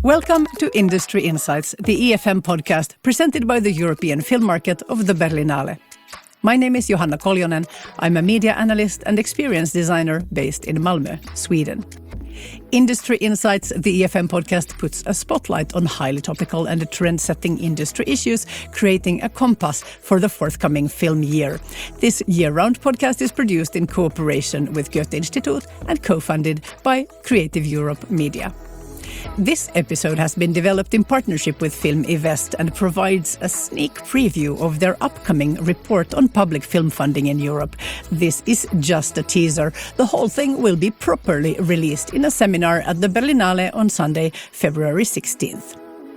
Welcome to Industry Insights, the EFM podcast presented by the European film market of the Berlinale. My name is Johanna Koljonen. I'm a media analyst and experience designer based in Malmö, Sweden. Industry Insights, the EFM podcast, puts a spotlight on highly topical and trend-setting industry issues, creating a compass for the forthcoming film year. This year-round podcast is produced in cooperation with Goethe-Institut and co-funded by Creative Europe Media. This episode has been developed in partnership with Film Invest and provides a sneak preview of their upcoming report on public film funding in Europe. This is just a teaser. The whole thing will be properly released in a seminar at the Berlinale on Sunday, February 16th.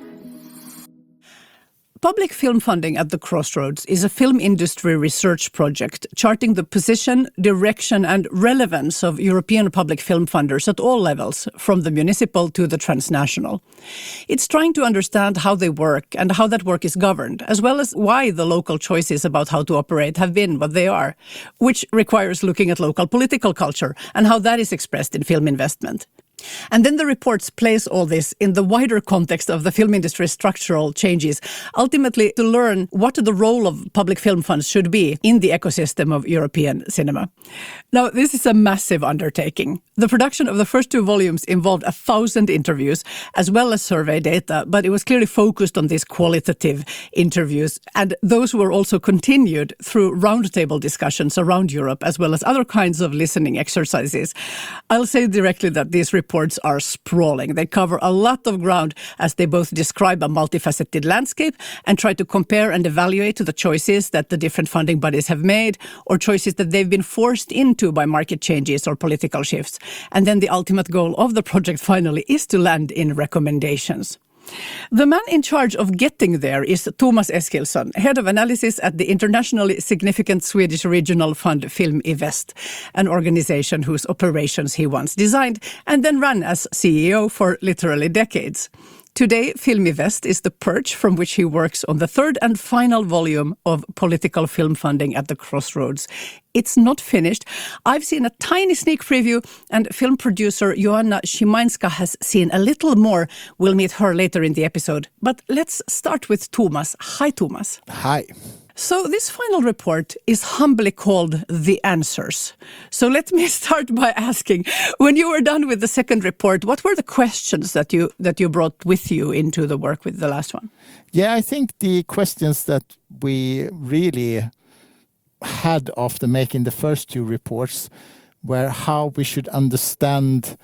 Public film funding at the Crossroads is a film industry research project charting the position, direction and relevance of European public film funders at all levels, from the municipal to the transnational. It's trying to understand how they work and how that work is governed, as well as why the local choices about how to operate have been what they are, which requires looking at local political culture and how that is expressed in film investment. And then the reports place all this in the wider context of the film industry's structural changes, ultimately to learn what the role of public film funds should be in the ecosystem of European cinema. Now, this is a massive undertaking. The production of the first two volumes involved 1,000 interviews, as well as survey data, but it was clearly focused on these qualitative interviews, and those were also continued through roundtable discussions around Europe, as well as other kinds of listening exercises. I'll say directly that these reports are sprawling. They cover a lot of ground as they both describe a multifaceted landscape and try to compare and evaluate the choices that the different funding bodies have made or choices that they've been forced into by market changes or political shifts. And then the ultimate goal of the project finally is to land in recommendations. The man in charge of getting there is Thomas Eskilsson, head of analysis at the internationally significant Swedish regional fund Film Invest, an organization whose operations he once designed and then ran as CEO for literally decades. Today, Film Invest is the perch from which he works on the third and final volume of political film funding at the Crossroads. It's not finished. I've seen a tiny sneak preview, and film producer Joanna Szymańska has seen a little more. We'll meet her later in the episode. But let's start with Thomas. Hi, Thomas. Hi. So this final report is humbly called The Answers. So let me start by asking, when you were done with the second report, what were the questions that you brought with you into the work with the last one? Yeah, I think the questions that we really had after making the first two reports were how we should understand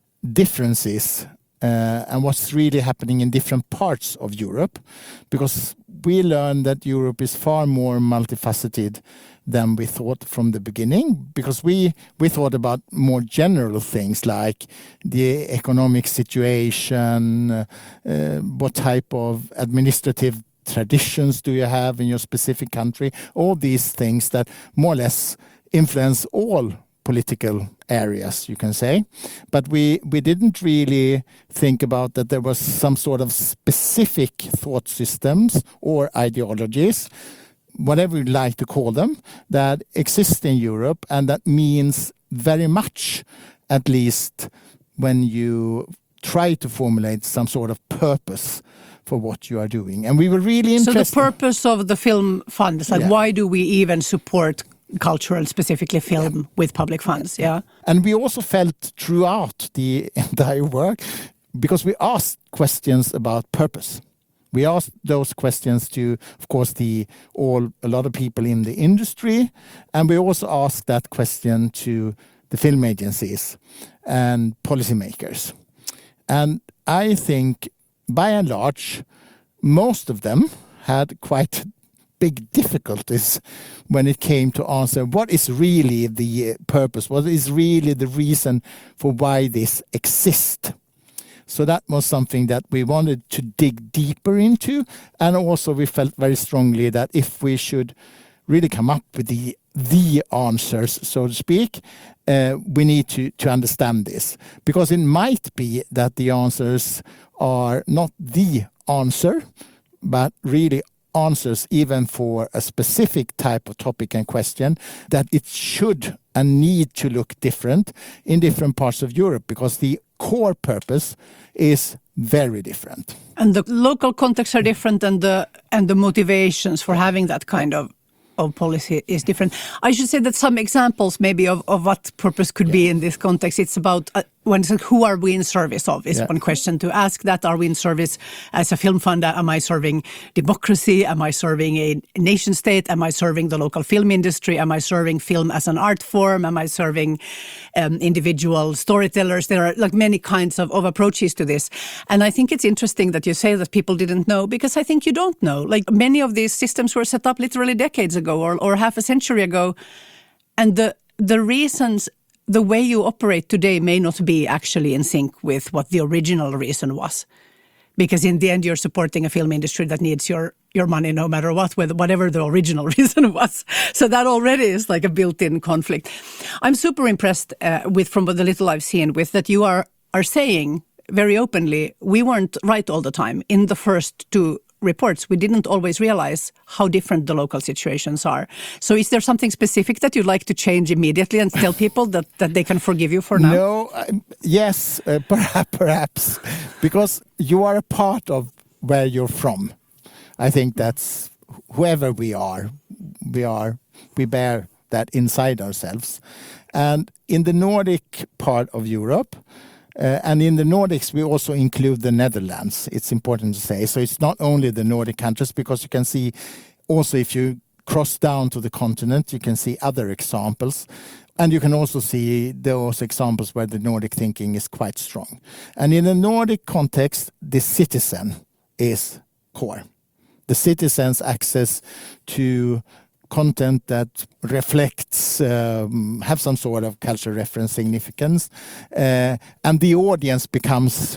differences and what's really happening in different parts of Europe, because we learned that Europe is far more multifaceted than we thought from the beginning, because we thought about more general things like the economic situation, what type of administrative traditions do you have in your specific country, all these things that more or less influence all political areas, you can say. But we didn't really think about that there was some sort of specific thought systems or ideologies, whatever you'd like to call them, that exist in Europe, and that means very much, at least when you try to formulate some sort of purpose for what you are doing. And we were really interested. So the purpose of the film funds, like why do we even support culture and specifically film with public funds? Yeah. And we also felt throughout the entire work, because we asked questions about purpose. We asked those questions to, of course, a lot of people in the industry, and we also asked that question to the film agencies and policymakers. And I think, by and large, most of them had quite big difficulties when it came to answer what is really the purpose, what is really the reason for why this exists. So that was something that we wanted to dig deeper into, and also we felt very strongly that if we should really come up with the answers, so to speak, we need to understand this, because it might be that the answers are not the answer, but really answers even for a specific type of topic and question, that it should and need to look different in different parts of Europe, because the core purpose is very different. And the local contexts are different, and the motivations for having that kind of policy is different. I should say that some examples maybe of what purpose could be in this context. It's about when it's like, who are we in service of is one question to ask. That are we in service as a film fund? Am I serving democracy? Am I serving a nation state? Am I serving the local film industry? Am I serving film as an art form? Am I serving individual storytellers? There are like many kinds of approaches to this. And I think it's interesting that you say that people didn't know, because I think you don't know. Like many of these systems were set up literally decades ago or half a century ago. And the reasons, the way you operate today may not be actually in sync with what the original reason was. Because in the end, you're supporting a film industry that needs your money no matter what, whatever the original reason was. So that already is like a built-in conflict. I'm super impressed from the little I've seen with that you are saying very openly, we weren't right all the time. In the first two reports, we didn't always realize how different the local situations are. So is there something specific that you'd like to change immediately and tell people that they can forgive you for now? No, yes, perhaps, because you are a part of where you're from. I think that's whoever we bear that inside ourselves. And in the Nordic part of Europe, and in the Nordics, we also include the Netherlands. It's important to say. So it's not only the Nordic countries, because you can see also if you cross down to the continent, you can see other examples. And you can also see those examples where the Nordic thinking is quite strong. And in the Nordic context, the citizen is core. The citizen's access to content that reflects, have some sort of cultural reference significance, and the audience becomes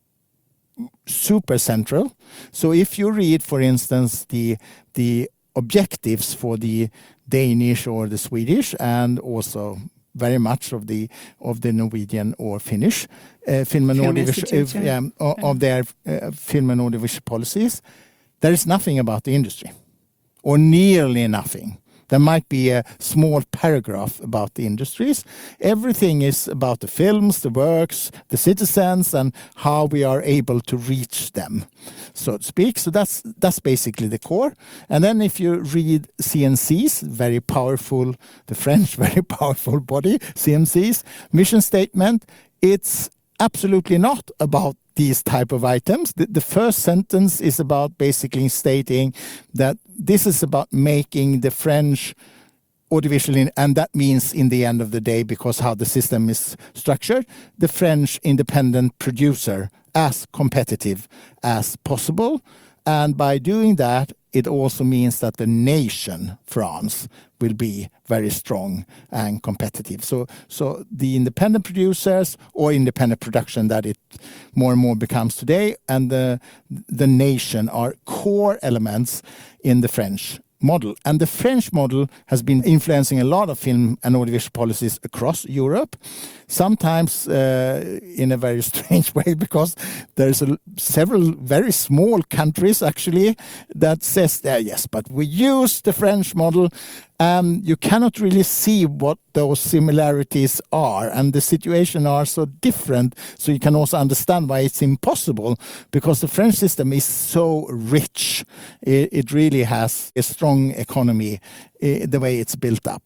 super central. So if you read, for instance, the objectives for the Danish or the Swedish, and also very much of the Norwegian or Finnish film and audiovisual of their film and audiovisual policies, there is nothing about the industry. Or nearly nothing. There might be a small paragraph about the industries. Everything is about the films, the works, the citizens, and how we are able to reach them, so to speak. So that's basically the core. And then if you read CNC's very powerful, the French very powerful body, CNC's mission statement, it's absolutely not about these type of items. The first sentence is about basically stating that this is about making the French audiovisual, and that means in the end of the day, because how the system is structured, the French independent producer as competitive as possible. And by doing that, it also means that the nation, France, will be very strong and competitive. So the independent producers or independent production that it more and more becomes today, and the nation are core elements in the French model. And the French model has been influencing a lot of film and audiovisual policies across Europe, sometimes in a very strange way, because there's several very small countries actually that says, yes, but we use the French model, and you cannot really see what those similarities are, and the situation are so different, so you can also understand why it's impossible, because the French system is so rich. It really has a strong economy, the way it's built up.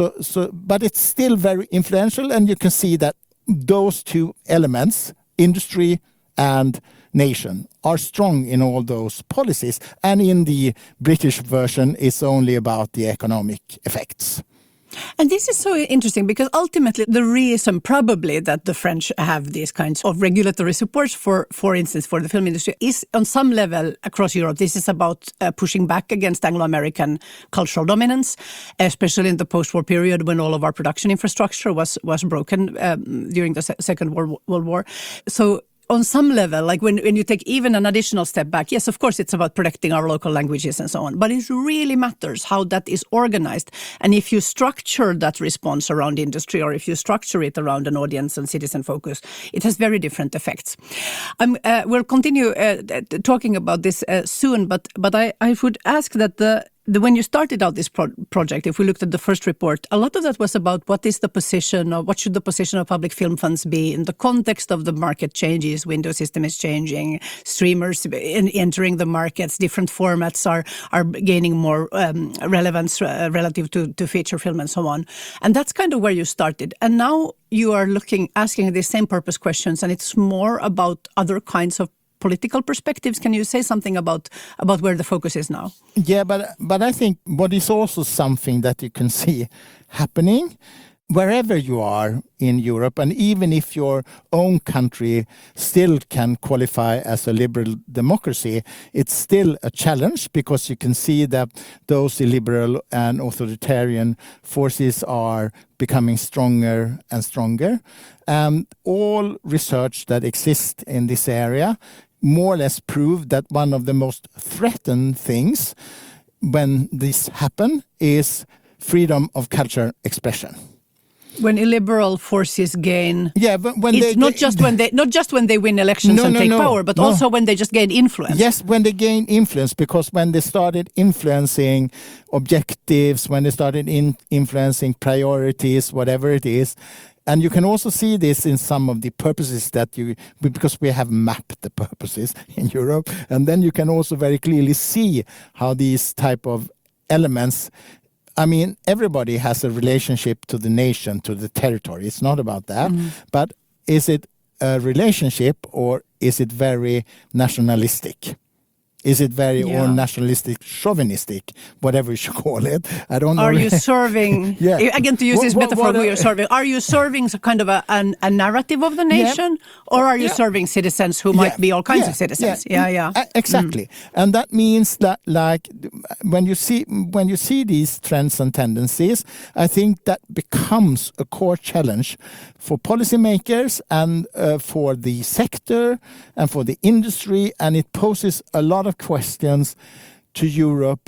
But it's still very influential, and you can see that those two elements, industry and nation, are strong in all those policies. And in the British version, it's only about the economic effects. And this is so interesting, because ultimately the reason probably that the French have these kinds of regulatory supports, for instance, for the film industry, is on some level across Europe. This is about pushing back against Anglo-American cultural dominance, especially in the post-war period when all of our production infrastructure was broken during the Second World War. So on some level, like when you take even an additional step back, yes, of course, it's about protecting our local languages and so on, but it really matters how that is organized. And if you structure that response around industry, or if you structure it around an audience and citizen focus, it has very different effects. We'll continue talking about this soon, but I would ask that when you started out this project, if we looked at the first report, a lot of that was about what is the position of, what should the position of public film funds be in the context of the market changes, window system is changing, streamers entering the markets, different formats are gaining more relevance relative to feature film and so on. And that's kind of where you started. And now you are asking the same purpose questions, and it's more about other kinds of political perspectives. Can you say something about where the focus is now? Yeah, but I think what is also something that you can see happening wherever you are in Europe, and even if your own country still can qualify as a liberal democracy, it's still a challenge, because you can see that those illiberal and authoritarian forces are becoming stronger and stronger. And all research that exists in this area more or less prove that one of the most threatened things when this happen is freedom of culture expression. When illiberal forces gain, but when it's not just when they win elections and take power, but also when they just gain influence. Yes, when they gain influence, because when they started influencing objectives, when they started influencing priorities, whatever it is. And you can also see this in some of the purposes because we have mapped the purposes in Europe, and then you can also very clearly see how these type of elements. I mean, everybody has a relationship to the nation, to the territory. It's not about that. But is it a relationship, or is it very nationalistic? Is it very or nationalistic, chauvinistic, whatever you should call it? I don't know. Are you serving, again, to use this metaphor, we are serving, are you serving kind of a narrative of the nation, or are you serving citizens who might be all kinds of citizens? Exactly. And that means that, like, when you see these trends and tendencies, I think that becomes a core challenge for policymakers and for the sector and for the industry, and it poses a lot of questions to Europe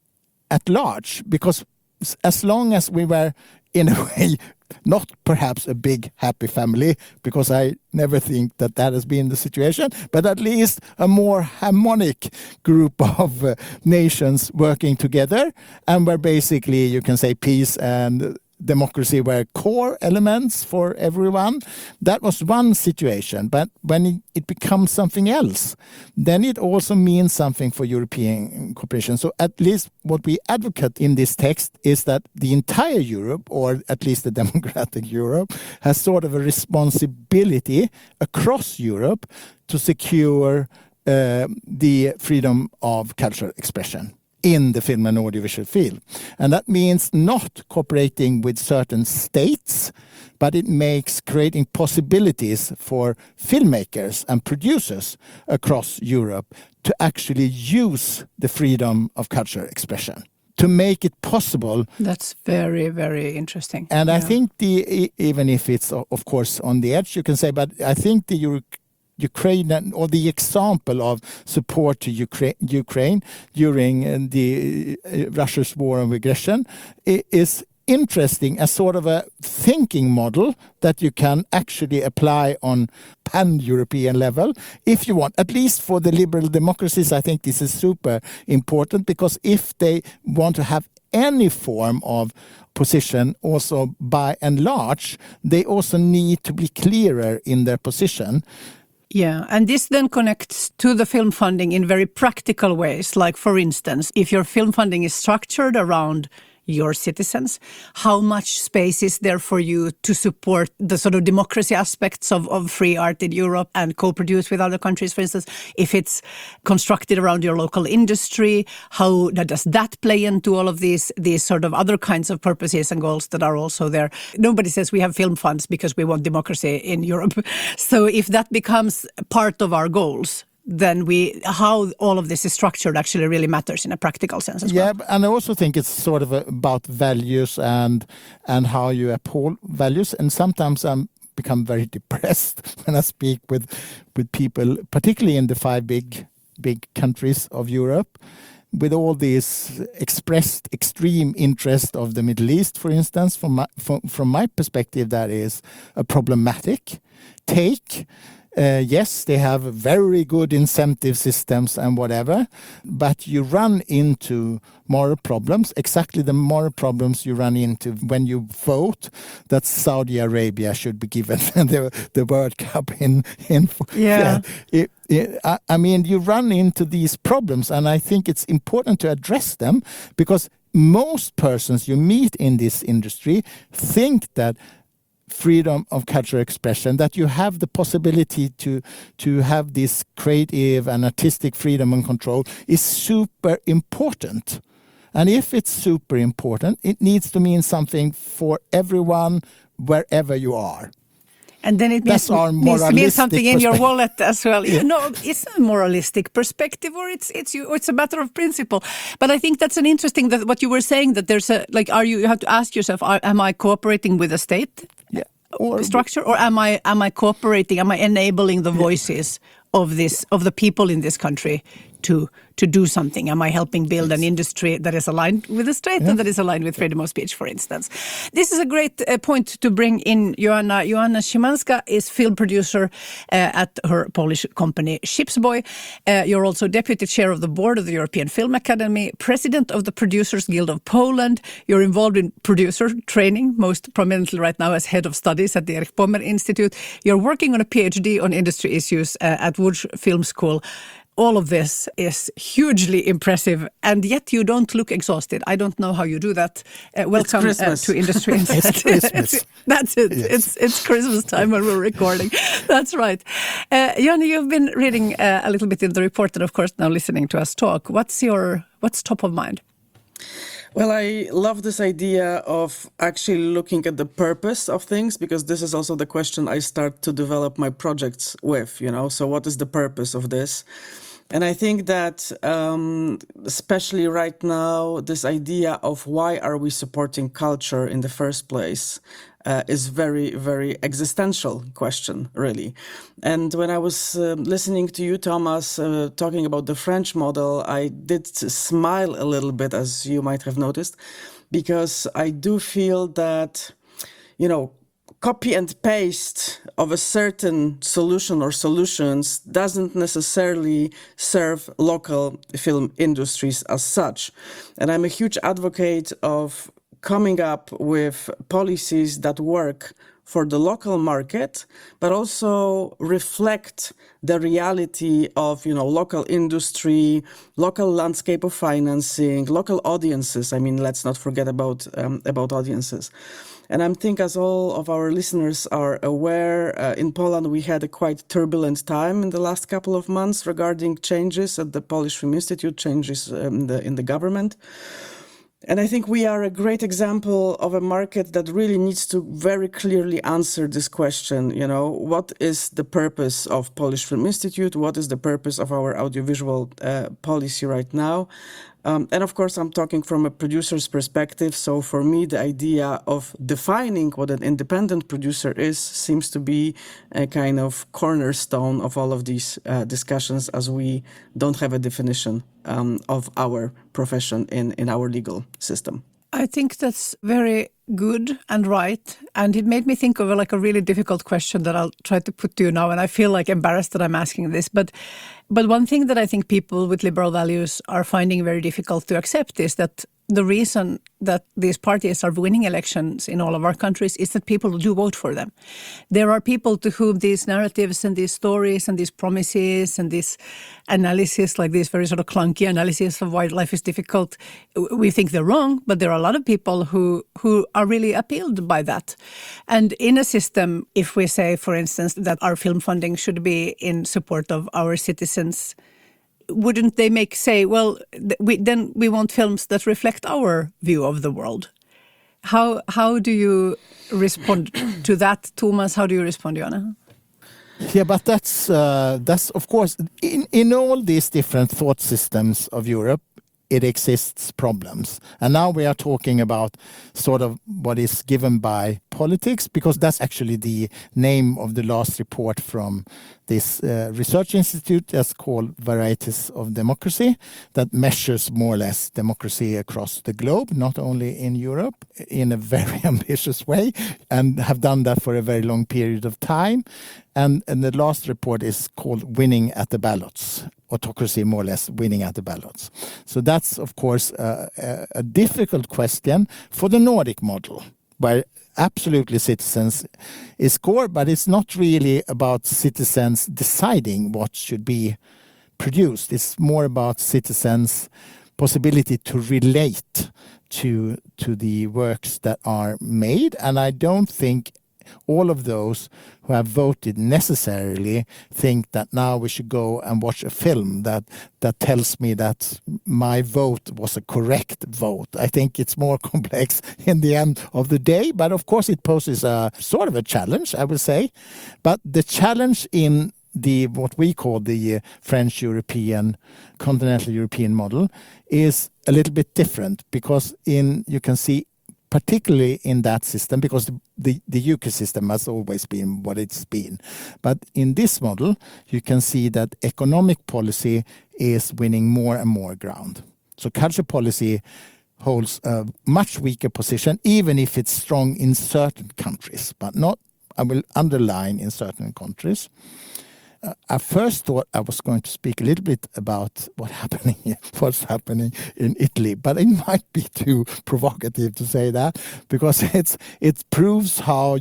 at large, because as long as we were, in a way, not perhaps a big happy family, because I never think that has been the situation, but at least a more harmonic group of nations working together, and where basically you can say peace and democracy were core elements for everyone. That was one situation. But when it becomes something else, then it also means something for European cooperation. So at least what we advocate in this text is that the entire Europe, or at least the democratic Europe, has sort of a responsibility across Europe to secure the freedom of cultural expression in the film and audiovisual field. And that means not cooperating with certain states, but it makes creating possibilities for filmmakers and producers across Europe to actually use the freedom of cultural expression, to make it possible. That's very, very interesting. And I think even if it's, of course, on the edge, you can say, but I think the Ukraine, or the example of support to Ukraine during the Russia's war of aggression is interesting as sort of a thinking model that you can actually apply on pan-European level if you want. At least for the liberal democracies, I think this is super important, because if they want to have any form of position also by and large, they also need to be clearer in their position. Yeah, and this then connects to the film funding in very practical ways. Like, for instance, if your film funding is structured around your citizens, how much space is there for you to support the sort of democracy aspects of free art in Europe and co-produce with other countries, for instance? If it's constructed around your local industry, how does that play into all of these sort of other kinds of purposes and goals that are also there? Nobody says we have film funds because we want democracy in Europe. So if that becomes part of our goals, then how all of this is structured actually really matters in a practical sense as well. Yeah, and I also think it's sort of about values and how you uphold values. And sometimes I'm become very depressed when I speak with people, particularly in the 5 big countries of Europe, with all this expressed extreme interest of the Middle East, for instance. From my perspective, that is a problematic take. Yes, they have very good incentive systems and whatever, but you run into moral problems, exactly the moral problems you run into when you vote that Saudi Arabia should be given the World Cup in Yeah. I mean, you run into these problems, and I think it's important to address them, because most persons you meet in this industry think that freedom of cultural expression, that you have the possibility to have this creative and artistic freedom and control, is super important. And if it's super important, it needs to mean something for everyone, wherever you are. And then it needs to mean something in your wallet as well. Yeah. No, it's a moralistic perspective, or it's a matter of principle. But I think that's an interesting, that what you were saying, that there's a, like, you have to ask yourself, am I cooperating with the state structure, or am I cooperating? Am I enabling the voices of the people in this country to do something? Am I helping build an industry that is aligned with the state and that is aligned with freedom of speech, for instance? This is a great point to bring in Joanna. Joanna Szymanska is film producer at her Polish company Shipsboy. You're also deputy chair of the board of the European Film Academy, president of the Producers Guild of Poland. You're involved in producer training, most prominently right now as head of studies at the Erich Pommer Institute. You're working on a PhD on industry issues at Łódź Film School. All of this is hugely impressive, and yet you don't look exhausted. I don't know how you do that. Welcome to Industry Insight. It's Christmas. That's it. Yes. It's Christmas time when we're recording. That's right. Joni, you've been reading a little bit in the report, and of course now listening to us talk. What's top of mind? Well, I love this idea of actually looking at the purpose of things, because this is also the question I start to develop my projects with, So what is the purpose of this? And I think that especially right now, this idea of why are we supporting culture in the first place is very, very existential question, really. And when I was listening to you, Thomas, talking about the French model, I did smile a little bit, as you might have noticed, because I do feel that, copy and paste of a certain solution or solutions doesn't necessarily serve local film industries as such. And I'm a huge advocate of coming up with policies that work for the local market, but also reflect the reality of, local industry, local landscape of financing, local audiences. I mean, let's not forget about audiences. And I think, as all of our listeners are aware, in Poland we had a quite turbulent time in the last couple of months regarding changes at the Polish Film Institute, changes in the government. And I think we are a great example of a market that really needs to very clearly answer this question, what is the purpose of Polish Film Institute? What is the purpose of our audiovisual policy right now? And of course, I'm talking from a producer's perspective. So for me, the idea of defining what an independent producer is seems to be a kind of cornerstone of all of these discussions, as we don't have a definition of our profession in our legal system. I think that's very good and right. And it made me think of a really difficult question that I'll try to put to you now. And I feel embarrassed that I'm asking this. But one thing that I think people with liberal values are finding very difficult to accept is that the reason that these parties are winning elections in all of our countries is that people do vote for them. There are people to whom these narratives and these stories and these promises and this analysis, like this very sort of clunky analysis of why life is difficult, we think they're wrong, but there are a lot of people who are really appealed by that. And in a system, if we say, for instance, that our film funding should be in support of our citizens, wouldn't they say, well, we want films that reflect our view of the world? How do you respond to that, Thomas? How do you respond, Joanna? Yeah, but that's of course in all these different thought systems of Europe. it exists problems. And now we are talking about sort of what is given by politics, because that's actually the name of the last report from this research institute that's called Varieties of Democracy, that measures more or less democracy across the globe, not only in Europe, in a very ambitious way, and have done that for a very long period of time. And the last report is called Winning at the Ballots, autocracy more or less winning at the ballots. So that's, of course, a difficult question for the Nordic model, where absolutely citizens is core, but it's not really about citizens deciding what should be produced. It's more about citizens' possibility to relate to the works that are made. And I don't think all of those who have voted necessarily think that now we should go and watch a film that tells me that my vote was a correct vote. I think it's more complex in the end of the day, but of course it poses a sort of a challenge, I would say. But the challenge in what we call the French European, continental European model is a little bit different, because you can see particularly in that system, because the UK system has always been what it's been. But in this model, you can see that economic policy is winning more and more ground. So culture policy holds a much weaker position, even if it's strong in certain countries, but not, I will underline, in certain countries. I first thought I was going to speak a little bit about what's happening in Italy, but it might be too provocative to say that, because it proves how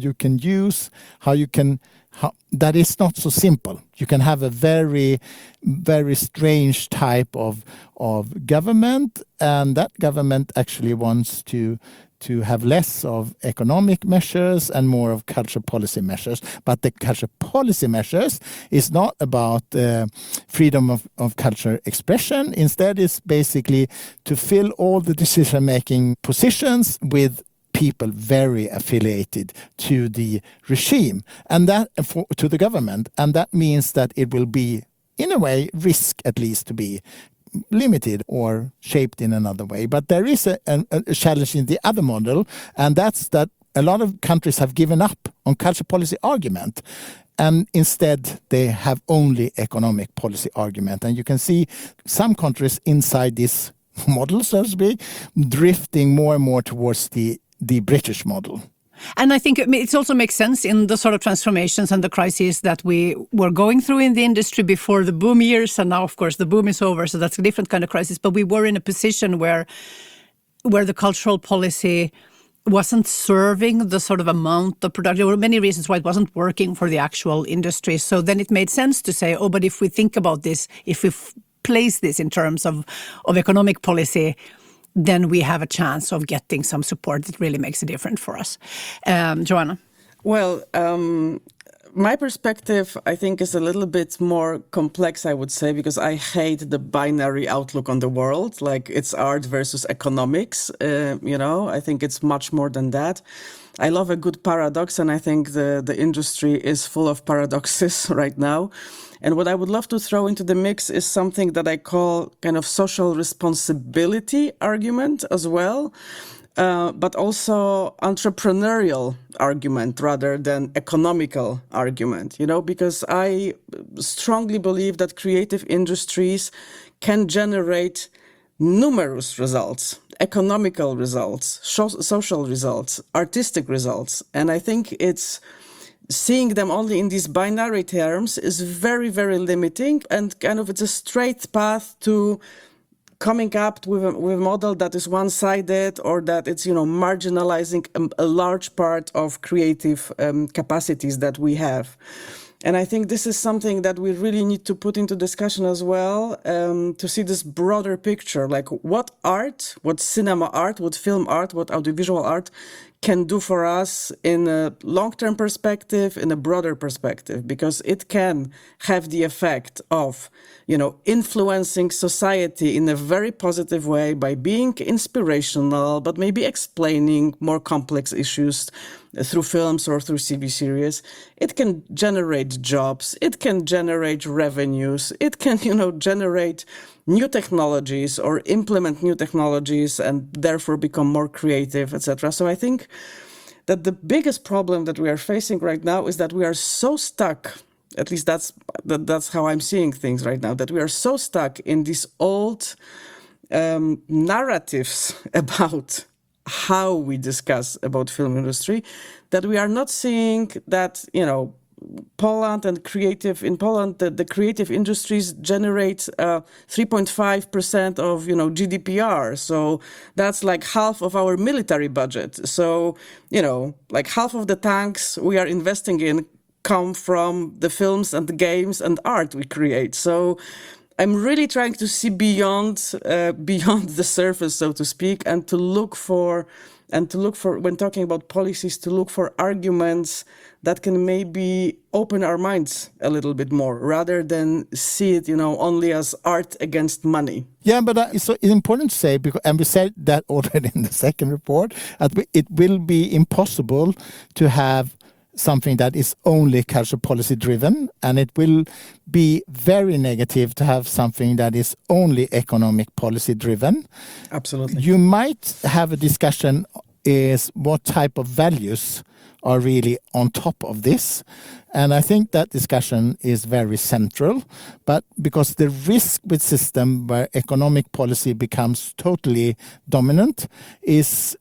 that is not so simple. You can have a very, very strange type of government, and that government actually wants to have less of economic measures and more of culture policy measures. But the culture policy measures is not about freedom of culture expression. Instead, it's basically to fill all the decision-making positions with people very affiliated to the regime and to the government. And that means that it will be, in a way, risk at least to be limited or shaped in another way. But there is a challenge in the other model, and that's that a lot of countries have given up on culture policy argument, and instead they have only economic policy argument. And you can see some countries inside this model, so to speak, drifting more and more towards the British model. And I think it also makes sense in the sort of transformations and the crises that we were going through in the industry before the boom years. And now, of course, the boom is over. So that's a different kind of crisis. But we were in a position where the cultural policy wasn't serving the sort of amount of production. There were many reasons why it wasn't working for the actual industry. So then it made sense to say, oh, but if we think about this, if we place this in terms of economic policy, then we have a chance of getting some support that really makes a difference for us. Joanna? Well, my perspective, I think, is a little bit more complex, I would say, because I hate the binary outlook on the world, like it's art versus economics. I think it's much more than that. I love a good paradox, and I think the industry is full of paradoxes right now. And what I would love to throw into the mix is something that I call kind of social responsibility argument as well, but also entrepreneurial argument rather than economical argument, because I strongly believe that creative industries can generate numerous results, economical results, social results, artistic results. And I think seeing them only in these binary terms is very, very limiting, and kind of it's a straight path to coming up with a model that is one-sided, or that it's, marginalizing a large part of creative capacities that we have. And I think this is something that we really need to put into discussion as well, to see this broader picture, like what art, what cinema art, what film art, what audiovisual art can do for us in a long-term perspective, in a broader perspective, because it can have the effect of, influencing society in a very positive way by being inspirational, but maybe explaining more complex issues through films or through TV series. It can generate jobs. It can generate revenues. It can, generate new technologies or implement new technologies and therefore become more creative, etc. So I think that the biggest problem that we are facing right now is that we are so stuck, at least that's how I'm seeing things right now, that we are so stuck in these old narratives about how we discuss about film industry, that we are not seeing that, Poland and in Poland, the creative industries generate 3.5% of, GDPR. So that's like half of our military budget. So, like half of the tanks we are investing in come from the films and the games and art we create. So I'm really trying to see beyond the surface, so to speak, and to look for, when talking about policies, to look for arguments that can maybe open our minds a little bit more, rather than see it, only as art against money. Yeah, but it's important to say, and we said that already in the second report, that it will be impossible to have something that is only culture policy driven, and it will be very negative to have something that is only economic policy driven. Absolutely. You might have a discussion is what type of values are really on top of this. And I think that discussion is very central, but because the risk with system where economic policy becomes totally dominant is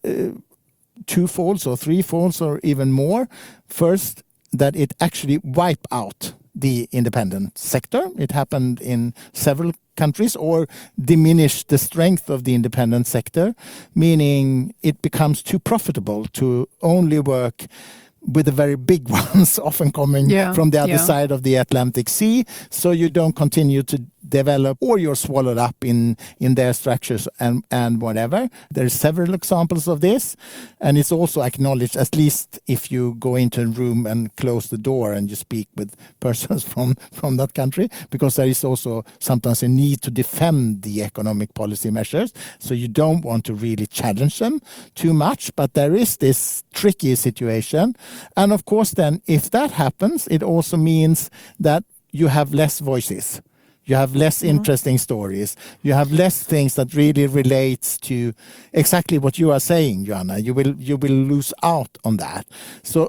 twofolds or threefolds or even more. First, that it actually wipe out the independent sector. It happened in several countries, or diminish the strength of the independent sector, meaning it becomes too profitable to only work with the very big ones, often coming from the other side of the Atlantic Sea. So you don't continue to develop, or you're swallowed up in their structures and whatever. There's several examples of this. And it's also acknowledged, at least if you go into a room and close the door and you speak with persons from that country, because there is also sometimes a need to defend the economic policy measures. So you don't want to really challenge them too much. But there is this tricky situation. And of course, then, if that happens, it also means that you have less voices. You have less interesting stories. You have less things that really relates to exactly what you are saying, Joanna. You will lose out on that. So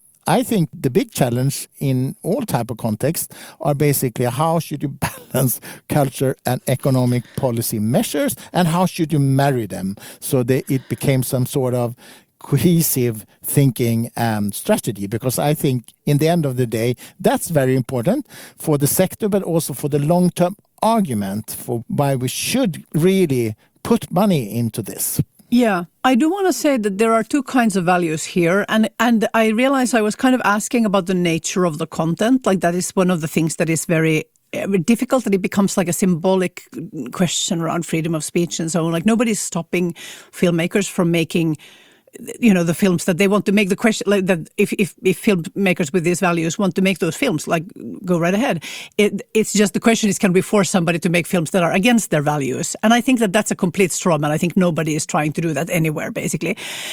I think the big challenge in all type of contexts are basically how should you balance culture and economic policy measures, and how should you marry them so that it became some sort of cohesive thinking and strategy, because I think in the end of the day, that's very important for the sector, but also for the long-term argument for why we should really put money into this. Yeah, I do want to say that there are two kinds of values here. And I realized I was kind of asking about the nature of the content. Like that is one of the things that is very difficult, that it becomes like a symbolic question around freedom of speech and so on. Like nobody's stopping filmmakers from making the films that they want to make. The question, like that, if filmmakers with these values want to make those films, like go right ahead. It's just the question is, can we force somebody to make films that are against their values? And I think that that's a complete straw man. I think nobody is trying to do that anywhere, basically.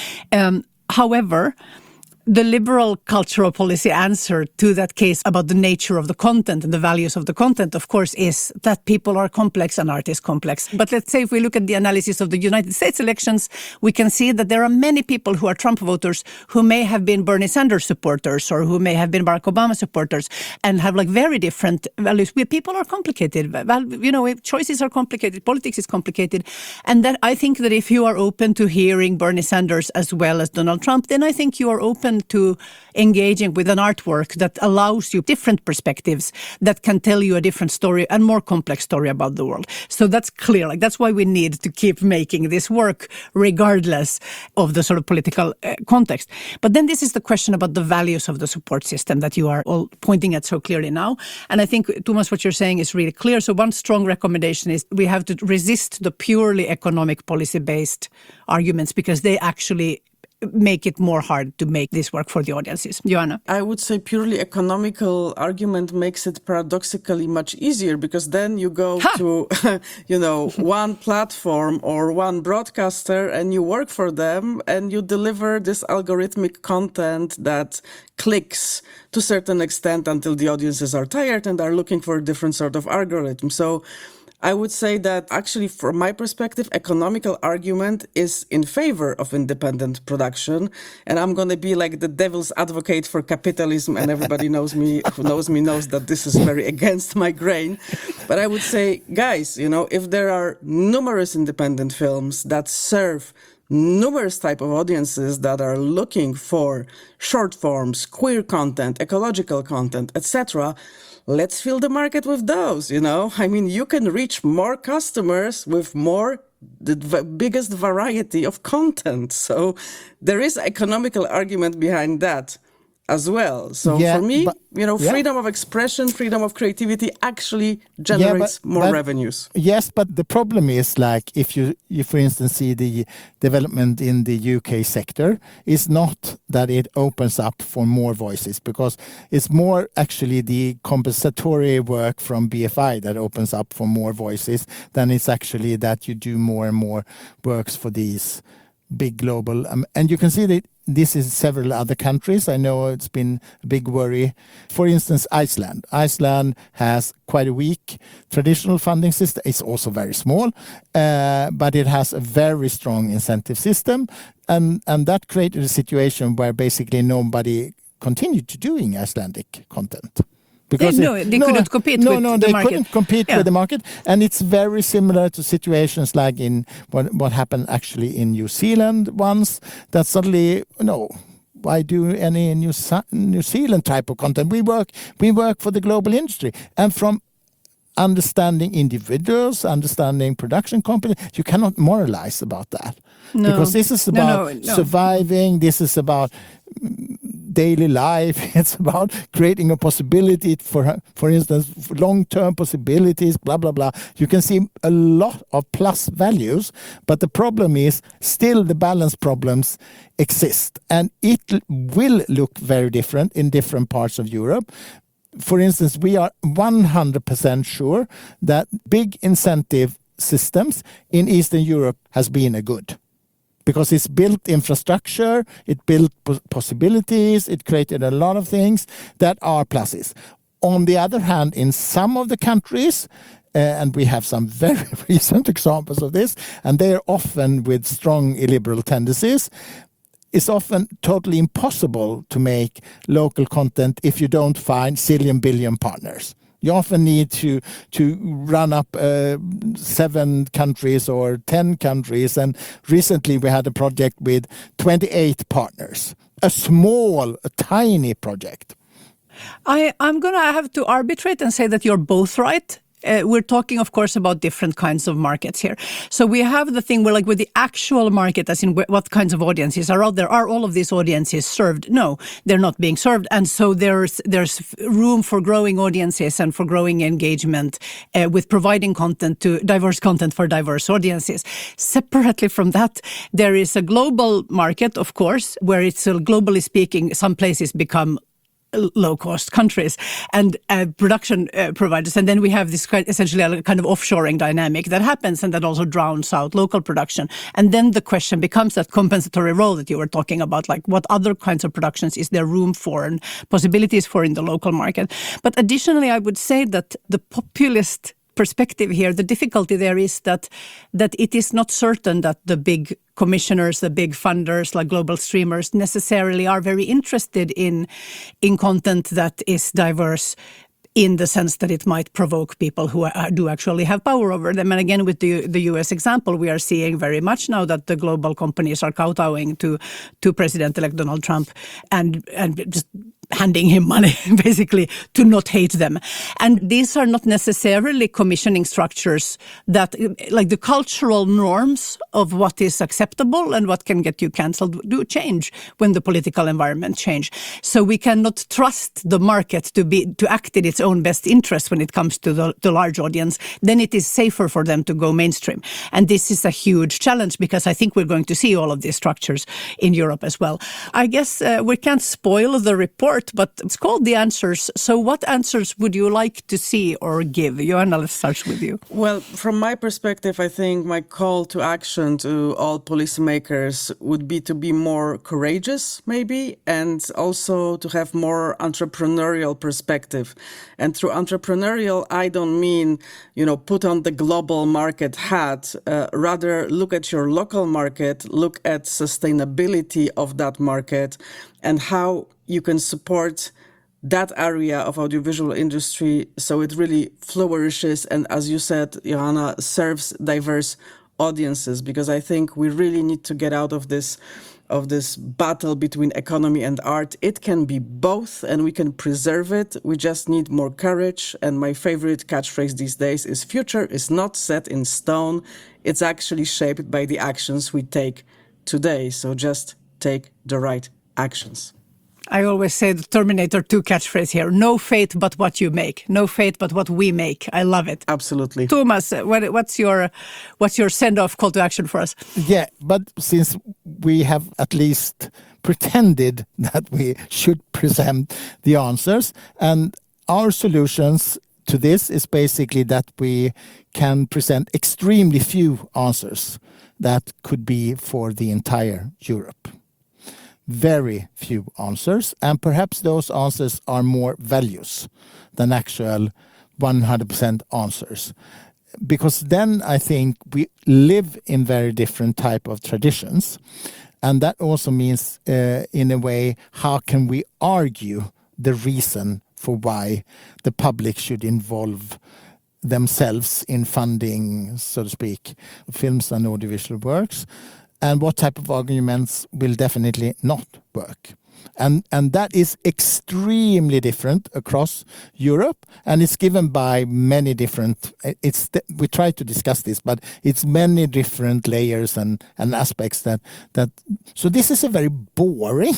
However, the liberal cultural policy answer to that case about the nature of the content and the values of the content, of course, is that people are complex and art is complex. But let's say if we look at the analysis of the United States elections, we can see that there are many people who are Trump voters who may have been Bernie Sanders supporters or who may have been Barack Obama supporters and have like very different values. People are complicated. Choices are complicated. Politics is complicated. And that I think that if you are open to hearing Bernie Sanders as well as Donald Trump, then I think you are open to engaging with an artwork that allows you different perspectives that can tell you a different story and more complex story about the world. So that's clear. Like that's why we need to keep making this work regardless of the sort of political context. But then this is the question about the values of the support system that you are all pointing at so clearly now. And I think, Thomas, what you're saying is really clear. So one strong recommendation is we have to resist the purely economic policy-based arguments, because they actually make it more hard to make this work for the audiences? Joanna? I would say purely economical argument makes it paradoxically much easier, because then you go to, one platform or one broadcaster and you work for them and you deliver this algorithmic content that clicks to a certain extent until the audiences are tired and are looking for a different sort of algorithm. So I would say that actually, from my perspective, economical argument is in favor of independent production. And I'm going to be like the devil's advocate for capitalism. And everybody knows me, who knows me, knows that this is very against my grain. But I would say, guys, if there are numerous independent films that serve numerous type of audiences that are looking for short forms, queer content, ecological content, etc., let's fill the market with those, I mean, you can reach more customers with the biggest variety of content. So there is economical argument behind that as well. So for me, freedom of expression, freedom of creativity actually generates more revenues. Yes, but the problem is, like, if you for instance see the development in the UK sector, is not that it opens up for more voices, because it's more actually the compensatory work from BFI that opens up for more voices than it's actually that you do more and more works for these big global. And you can see that this is several other countries. I know it's been a big worry. For instance, Iceland. Iceland has quite a weak traditional funding system. It's also very small, but it has a very strong incentive system. And that created a situation where basically nobody continued to doing Icelandic content. Because they couldn't compete with the market. They couldn't compete with the market. And it's very similar to situations like in what happened actually in New Zealand once, that suddenly, why do any New Zealand type of content? We work for the global industry. And from understanding individuals, understanding production companies, you cannot moralize about that. No. Because this is about surviving, this is about daily life, it's about creating a possibility for instance, long-term possibilities, blah, blah, blah. You can see a lot of plus values, but the problem is still the balance problems exist. And it will look very different in different parts of Europe. For instance, we are 100% sure that big incentive systems in Eastern Europe has been a good. Because it's built infrastructure, it built possibilities, it created a lot of things that are pluses. On the other hand, in some of the countries, and we have some very recent examples of this, and they are often with strong illiberal tendencies, it's often totally impossible to make local content if you don't find zillion billion partners. You often need to run up 7 countries or 10 countries. And recently we had a project with 28 partners. A tiny project. I'm going to have to arbitrate and say that you're both right. We're talking, of course, about different kinds of markets here. So we have the thing where, like, with the actual market, as in what kinds of audiences are out there, are all of these audiences served? No, they're not being served. And so there's room for growing audiences and for growing engagement with providing diverse content for diverse audiences. Separately from that, there is a global market, of course, where it's globally speaking, some places become low-cost countries and production providers. And then we have this essentially a kind of offshoring dynamic that happens and that also drowns out local production. And then the question becomes that compensatory role that you were talking about, like what other kinds of productions is there room for and possibilities for in the local market. But additionally, I would say that the populist perspective here, the difficulty there is that it is not certain that the big commissioners, the big funders like global streamers necessarily are very interested in content that is diverse in the sense that it might provoke people who do actually have power over them. And again, with the US example, we are seeing very much now that the global companies are kowtowing to President-elect Donald Trump and just handing him money, basically, to not hate them. And these are not necessarily commissioning structures that, like the cultural norms of what is acceptable and what can get you cancelled do change when the political environment change. So we cannot trust the market to act in its own best interest when it comes to the large audience. Then it is safer for them to go mainstream. And this is a huge challenge because I think we're going to see all of these structures in Europe as well. I guess we can't spoil the report, but it's called The Answers. So what answers would you like to see or give? Joanna, let's start with you. Well, from my perspective, I think my call to action to all policymakers would be to be more courageous, maybe, and also to have more entrepreneurial perspective. And through entrepreneurial, I don't mean, put on the global market hat. Rather, look at your local market, look at sustainability of that market and how you can support that area of audiovisual industry so it really flourishes and, as you said, Johanna, serves diverse audiences, because I think we really need to get out of this battle between economy and art. It can be both and we can preserve it. We just need more courage. And my favorite catchphrase these days is future is not set in stone. It's actually shaped by the actions we take today. So just take the right actions. I always say the Terminator 2 catchphrase here, no fate but what you make. No fate but what we make. I love it. Absolutely. Thomas, what's your send-off call to action for us? Yeah, but since we have at least pretended that we should present the answers, and our solutions to this is basically that we can present extremely few answers that could be for the entire Europe. Very few answers, and perhaps those answers are more values than actual 100% answers. Because then I think we live in very different type of traditions, and that also means in a way, how can we argue the reason for why the public should involve themselves in funding, so to speak, films and audiovisual works, and what type of arguments will definitely not work. And that is extremely different across Europe, and it's given by many different. We try to discuss this, but it's many different layers and aspects that. So this is a very boring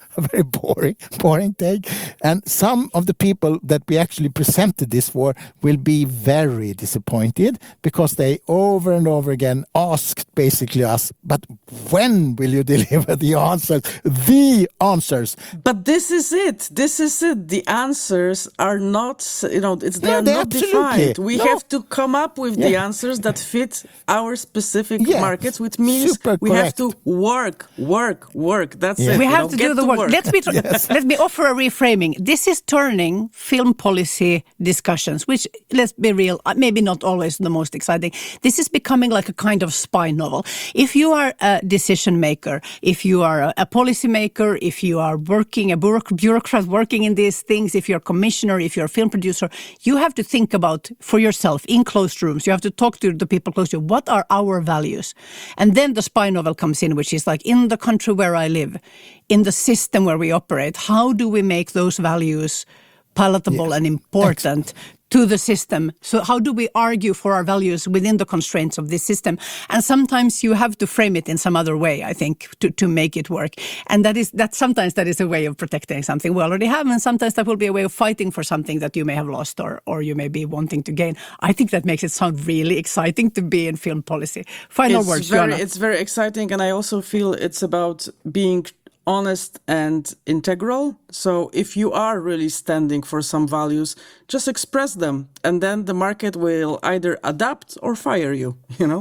take. And some of the people that we actually presented this for will be very disappointed because they over and over again asked basically us, but when will you deliver the answers? The answers. But this is it. The answers are not, they are not defined. We have to come up with the answers that fit our specific markets, which means we have to work. That's it. We have to do the work. Let me offer a reframing. This is turning film policy discussions, which, let's be real, maybe not always the most exciting. This is becoming like a kind of spy novel. If you are a decision maker, if you are a policy maker, if you are a bureaucrat working in these things, if you're a commissioner, if you're a film producer, you have to think about for yourself in closed rooms. You have to talk to the people close to you. What are our values? And then the spy novel comes in, which is like, in the country where I live, in the system where we operate, how do we make those values palatable and important to the system? So how do we argue for our values within the constraints of this system? And sometimes you have to frame it in some other way, I think, to make it work. And sometimes that is a way of protecting something we already have, and sometimes that will be a way of fighting for something that you may have lost or you may be wanting to gain. I think that makes it sound really exciting to be in film policy. Final words, Joanna. It's very exciting, and I also feel it's about being honest and integral. So if you are really standing for some values, just express them, and then the market will either adapt or fire you,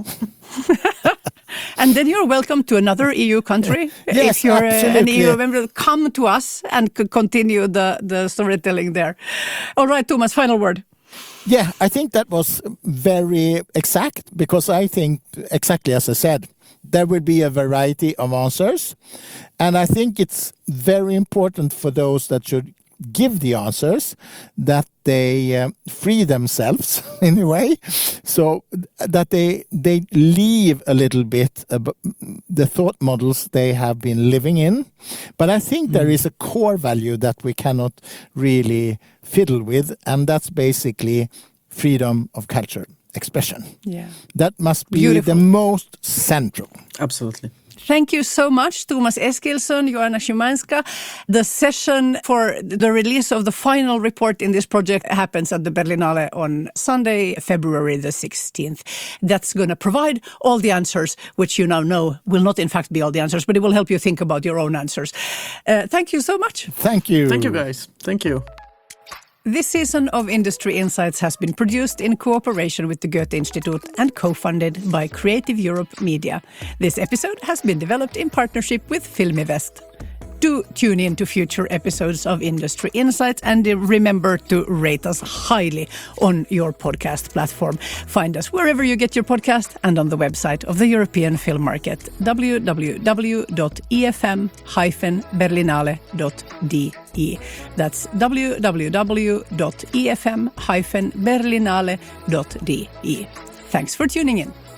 And then you're welcome to another EU country. Yes, if you're an absolutely. EU member, come to us and continue the storytelling there. All right, Thomas, final word. Yeah, I think that was very exact, because I think, exactly as I said, there will be a variety of answers. And I think it's very important for those that should give the answers, that they free themselves in a way, so that they leave a little bit the thought models they have been living in. But I think there is a core value that we cannot really fiddle with, and that's basically freedom of culture expression. Yeah. That must be Beautiful. the most central. Absolutely. Thank you so much, Thomas Eskilsson, Joanna Szymańska. The session for the release of the final report in this project happens at the Berlinale on Sunday, February the 16th. That's going to provide all the answers, which you now know will not in fact be all the answers, but it will help you think about your own answers. Thank you so much. Thank you. Thank you, guys. Thank you. This season of Industry Insights has been produced in cooperation with the Goethe Institute and co-funded by Creative Europe Media. This episode has been developed in partnership with Filmivest. Do tune in to future episodes of Industry Insights and remember to rate us highly on your podcast platform. Find us wherever you get your podcast and on the website of the European Film Market, www.efm-berlinale.de. That's www.efm-berlinale.de. Thanks for tuning in.